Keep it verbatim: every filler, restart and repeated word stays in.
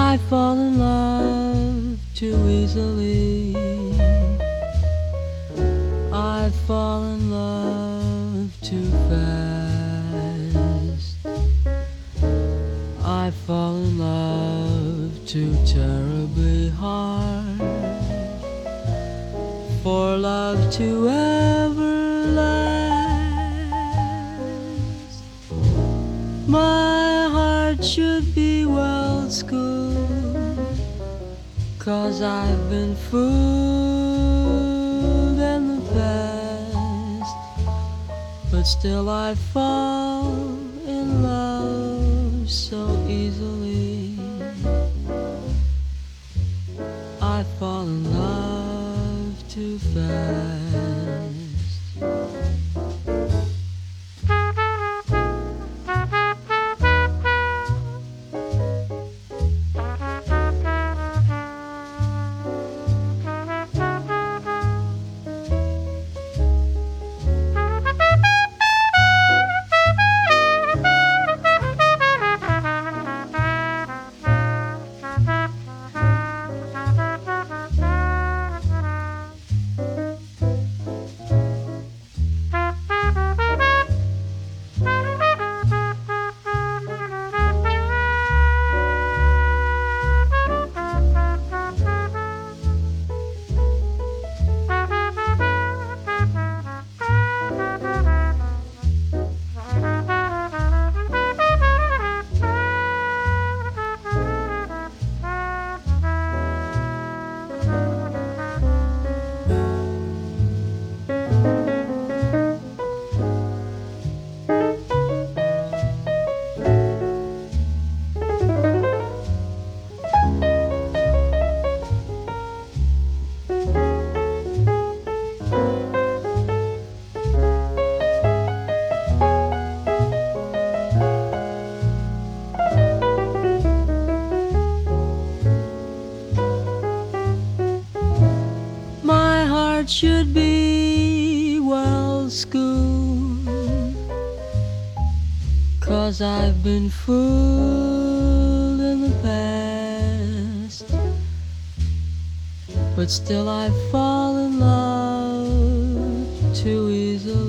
I fall in love too easily. I fall in love too fast. I fall in love too terribly hard for love to ever last. My heart should be well schooled, 'cause I've been fooled in the past, but still I fall in love so easily. I fall in love too fast. Should be well schooled, 'cause I've been fooled in the past, but still I fall in love too easily.